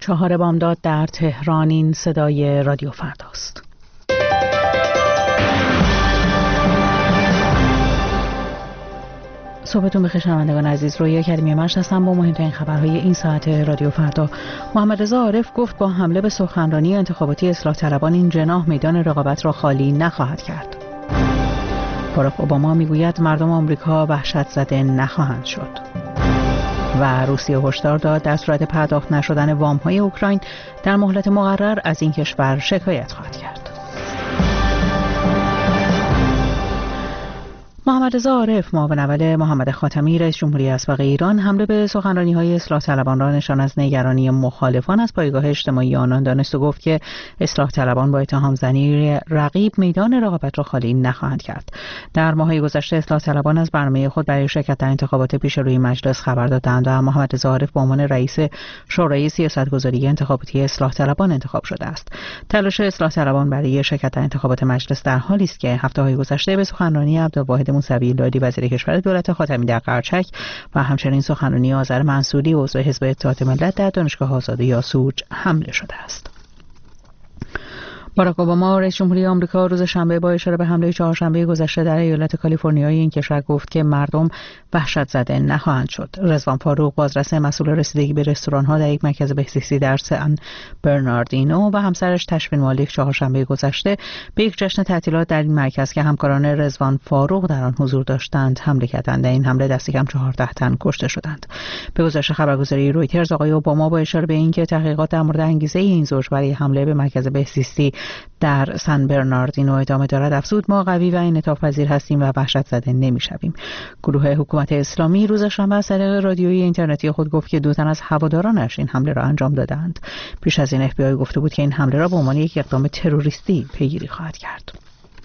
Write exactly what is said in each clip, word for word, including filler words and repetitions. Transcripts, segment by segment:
چهار بامداد در تهران. این صدای رادیو فرداست. صبحتون بخیر شنوندگان عزیز. رویا کریمی مشت هستم با مهمترین خبرهای این ساعت رادیو فردا. محمد رضا عارف گفت با حمله به سخنرانی انتخاباتی اصلاح طلبان این جناح میدان رقابت را خالی نخواهد کرد. باراک اوباما میگوید مردم آمریکا وحشت زده نخواهند شد. و روسیه هشدار داد در صورت پرداخت نشدن وام‌های اوکراین در مهلت مقرر از این کشور شکایت خواهد کرد. محمد رضا عارف معاون اول محمد خاتمی رئیس جمهوری اسبق ایران حمله به سخنرانی‌های اصلاح طلبان را نشان از نگرانی مخالفان از پایگاه اجتماعی آنان دانست و گفت که اصلاح طلبان با اتهام زنی رقیب میدان رقابت را خالی نخواهند کرد. در ماه‌های گذشته اصلاح طلبان از برنامه خود برای شرکت در انتخابات پیش روی مجلس خبر دادند و محمد رضا عارف به عنوان رئیس شورای سیاست‌گذاری انتخاباتی اصلاح طلبان انتخاب شده است. تلاش اصلاح طلبان برای شرکت در انتخابات مجلس در حالی است که هفته‌های گذشته به سخنرانی عبدالواحد موسوی لادی وزیر کشور دولت خاتمی در قرچک و همچنین سخنرانی آذر منصوری عضو حزب اتحاد ملت در دانشگاه آزاد یاسوج حمله شده است. باراک اوباما رئیس جمهوری آمریکا روز شنبه با اشاره به حمله چهارشنبه گذشته در ایالت کالیفرنیای این کشور گفت که مردم وحشت زده نخواهند شد. رضوان فاروق بازرس مسئول رسیدگی به رستوران‌ها در یک مرکز بهزیستی در سن برناردینو و همسرش تشفین مالک چهارشنبه گذشته به یک جشن تعطیلات در این مرکز که همکاران رضوان فاروق در آن حضور داشتند حمله کردند. در این حمله دست کم چهارده تن کشته شدند. به گزارش خبرگزاری رویترز آقای اوباما با اشاره به اینکه تحقیقات در مورد انگیزه این زوج برای حمله به مرکز بهزیستی در سن برناردینو ادامه دارد افزود ما قوی و انعطاف پذیر هستیم و وحشت زده نمی‌شویم. گروه حکومت اسلامی روز شنبه از طریق رادیویی اینترنتی خود گفت که دو تن از هوادارانش این حمله را انجام دادند. پیش از این اف بی آی گفته بود که این حمله را به عنوان یک اقدام تروریستی پیگیری خواهد کرد.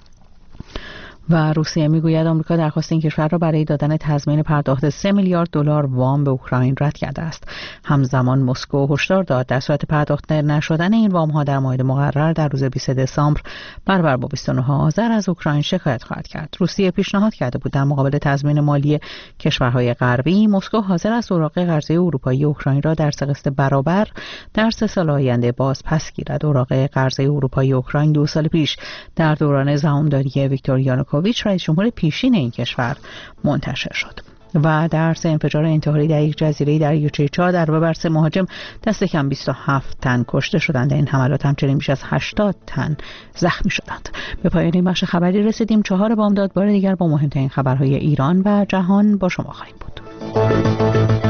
و روسیه میگوید آمریکا درخواست این کشور را برای دادن تضمین پرداخت سه میلیارد دلار وام به اوکراین رد کرده است. همزمان مسکو هشدار داد در صورت پرداخت نشدن این وام ها در موعد مقرر در روز بیست دسامبر برابر با بیست و نه آذر از اوکراین شکایت خواهد کرد. روسیه پیشنهاد کرده بود در مقابل تضمین مالی کشورهای غربی مسکو حاضر است اوراق قرضه اروپایی اوکراین را در سه قسط برابر در سه سال آینده باز پس گیرد. اوراق قرضه اروپایی اوکراین دو سال پیش در دوران زمامداری ویکتور یانوکوویچ رئیس جمهور پیشین این کشور منتشر شد. و در سه انفجار انتحاری در یک جزیره دریاچه چاد در بر سه مهاجم دست کم بیست و هفت تن کشته شدند. این حملات همچنین بیش از هشتاد تن زخمی شدند. به پایان این بخش خبری رسیدیم. چهار بامداد بار دیگر با مهمترین خبرهای ایران و جهان با شما خواهیم بود.